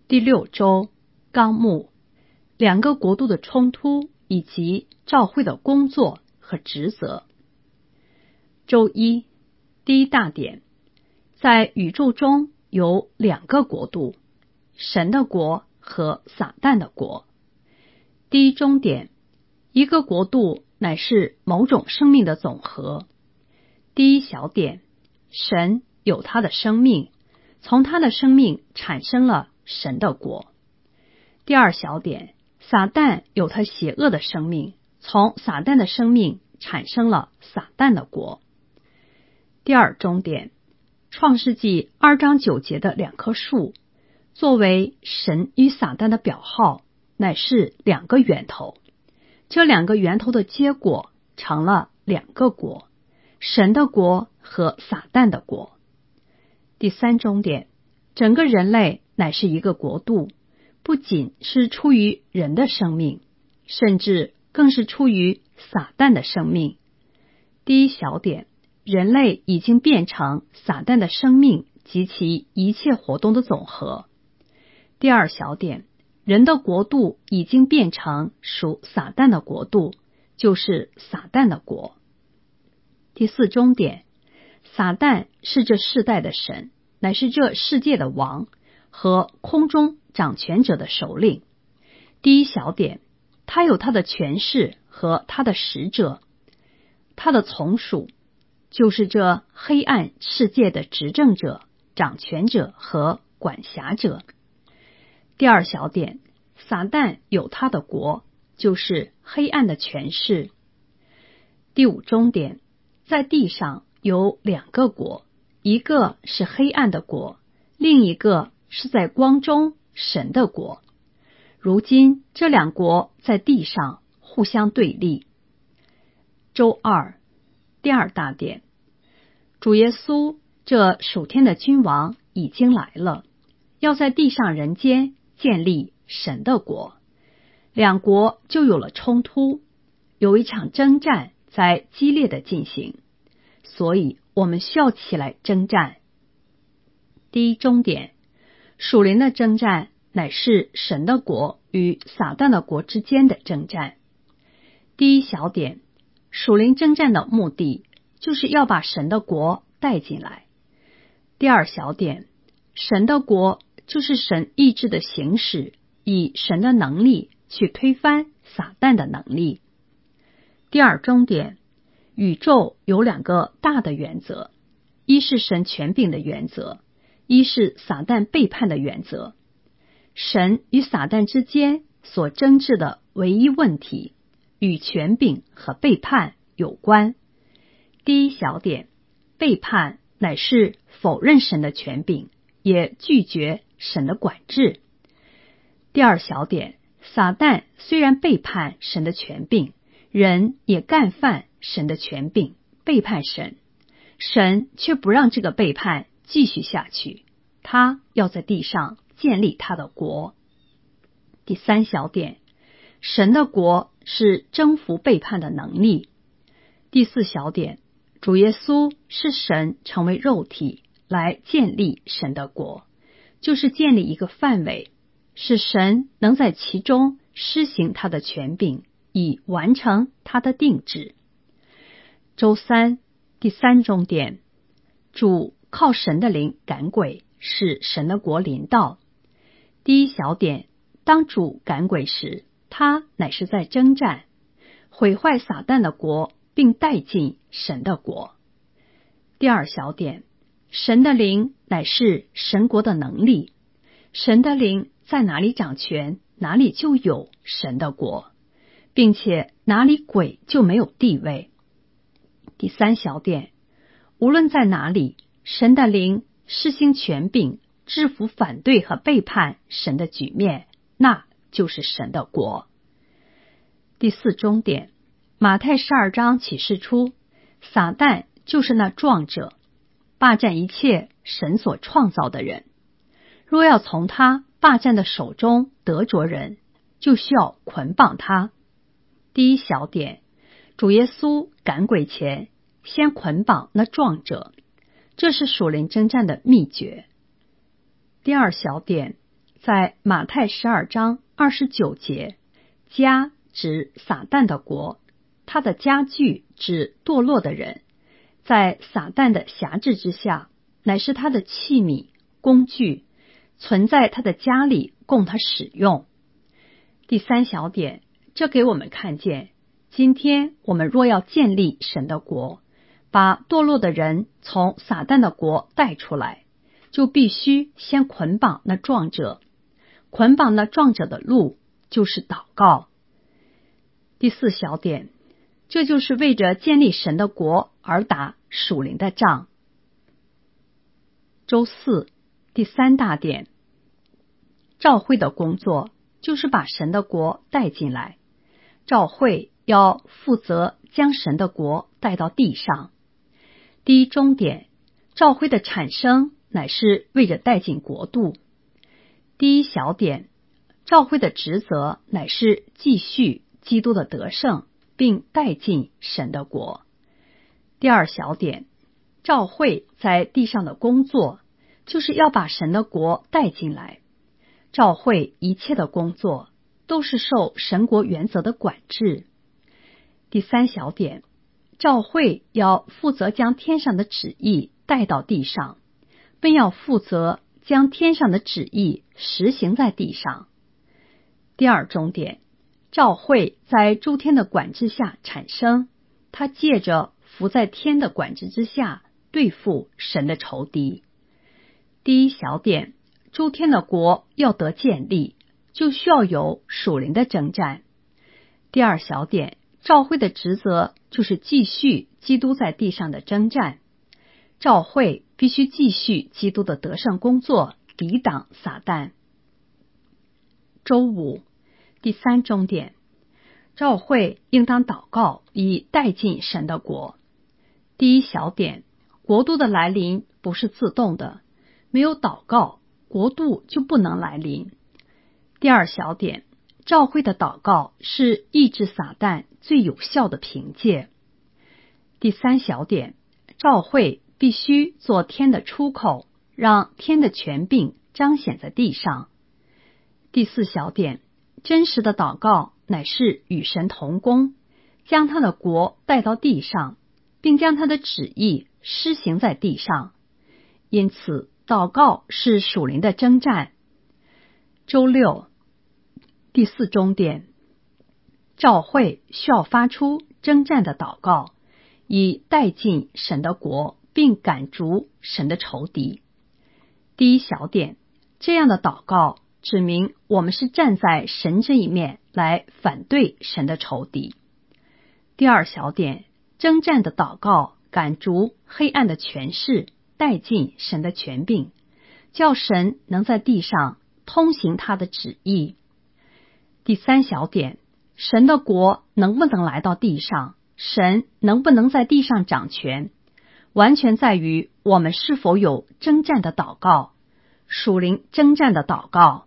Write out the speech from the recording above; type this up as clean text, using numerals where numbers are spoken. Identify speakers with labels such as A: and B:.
A: 第6周纲目，两个国度的冲突以及教会的工作和职责。周一，第一大点，在宇宙中有两个国度，神的国和撒旦的国。第一中点，一个国度乃是某种生命的总和。第一小点，神有他的生命，从他的生命产生了神的国。第二小点，撒旦有他邪恶的生命，从撒旦的生命产生了撒旦的国。第二中点，创世纪2章9节的两棵树，作为神与撒旦的表号，乃是两个源头。这两个源头的结果成了两个国，神的国和撒旦的国。第三中点，整个人类乃是一个国度，不仅是出于人的生命，甚至更是出于撒旦的生命。第一小点，人类已经变成撒旦的生命及其一切活动的总和。第二小点，人的国度已经变成属撒旦的国度，就是撒旦的国。第四中点，撒旦是这世代的神，乃是这世界的王和空中掌权者的首领。第一小点，他有他的权势和他的使者，他的从属就是这黑暗世界的执政者、掌权者和管辖者。第二小点，撒旦有他的国，就是黑暗的权势。第五中点，在地上有两个国，一个是黑暗的国，另一个是在光中神的国。如今这两国在地上互相对立。周二，第二大点，主耶稣这属天的君王已经来了，要在地上人间建立神的国。两国就有了冲突，有一场征战在激烈的进行，所以我们需要起来征战。第一中点，属灵的征战乃是神的国与撒旦的国之间的征战。第一小点，属灵征战的目的就是要把神的国带进来。第二小点，神的国就是神意志的行使，以神的能力去推翻撒旦的能力。第二中点，宇宙有两个大的原则，一是神权柄的原则，一是撒旦背叛的原则。神与撒旦之间所争执的唯一问题与权柄和背叛有关。第一小点，背叛乃是否认神的权柄，也拒绝神的管制。第二小点，撒旦虽然背叛神的权柄，人也干犯神的权柄，背叛神，神却不让这个背叛继续下去，他要在地上建立他的国。第三小点，神的国是征服背叛的能力。第四小点，主耶稣是神成为肉体来建立神的国，就是建立一个范围，使神能在其中施行他的权柄，以完成他的定旨。周三，第三中点，主靠神的灵赶鬼，使神的国临到。第一小点，当主赶鬼时，他乃是在征战，毁坏撒旦的国，并带进神的国。第二小点，神的灵乃是神国的能力，神的灵在哪里掌权，哪里就有神的国，并且哪里鬼就没有地位。第三小点，无论在哪里，神的灵施行权柄，制服反对和背叛神的局面，那就是神的国。第四中点，马太12章启示出，撒旦就是那壮者，霸占一切神所创造的人。若要从他霸占的手中得着人，就需要捆绑他。第一小点，主耶稣赶鬼前，先捆绑那壮者，这是属灵征战的秘诀。第二小点， 在马太12章29节，家指撒旦的国，他的家具指堕落的人，在撒旦的辖制之下，乃是他的器皿、工具，存在他的家里供他使用。第三小点，这给我们看见，今天我们若要建立神的国，把堕落的人从撒旦的国带出来，就必须先捆绑那壮者，捆绑那壮者的路就是祷告。第四小点，这就是为着建立神的国而打属灵的仗。周四，第三大点，召会的工作就是把神的国带进来，召会要负责将神的国带到地上。第一终点，召会的产生乃是为着带进国度。第一小点，召会的职责乃是继续基督的得胜，并带进神的国。第二小点，召会在地上的工作就是要把神的国带进来，召会一切的工作都是受神国原则的管制。第三小点，召会要负责将天上的旨意带到地上，并要负责将天上的旨意实行在地上。第二终点，召会在诸天的管制下产生，它借着伏在天的管制之下对付神的仇敌。第一小点，诸天的国要得建立，就需要有属灵的征战。第二小点，召会的职责就是继续基督在地上的征战，召会必须继续基督的得胜工作，抵挡撒旦。周五，第三终点，召会应当祷告以带进神的国。第一小点，国度的来临不是自动的，没有祷告，国度就不能来临。第二小点，召会的祷告是抑制撒旦最有效的凭借。第三小点，召会必须做天的出口，让天的权柄彰显在地上。第四小点，真实的祷告乃是与神同工，将他的国带到地上，并将他的旨意施行在地上。因此，祷告是属灵的征战。周六，第四终点，召会需要发出征战的祷告，以带进神的国，并赶逐神的仇敌。第一小点，这样的祷告指明我们是站在神这一面来反对神的仇敌。第二小点，征战的祷告赶逐黑暗的权势，带进神的权柄，叫神能在地上通行他的旨意。第三小点，神的国能不能来到地上，神能不能在地上掌权，完全在于我们是否有征战的祷告，属灵征战的祷告。